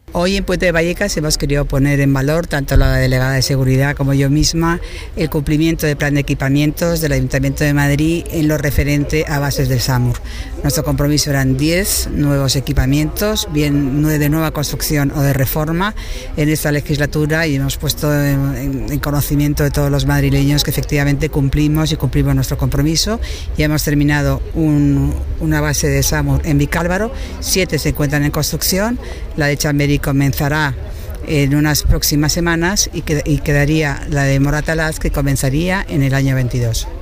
Hoy en Puente de Vallecas hemos querido poner en valor, tanto la delegada de seguridad como yo misma, el cumplimiento del plan de equipamientos del Ayuntamiento de Madrid en lo referente a bases del SAMUR. Nuestro compromiso eran 10 nuevos equipamientos, bien de nueva construcción o de reforma en esta legislatura, y hemos puesto en conocimiento de todos los madrileños que efectivamente cumplimos nuestro compromiso. Ya hemos terminado una base de SAMUR en Vicálvaro, 7 se encuentran en construcción, la de Chamberí comenzará en unas próximas semanas y quedaría la de Moratalaz, que comenzaría en el año 22.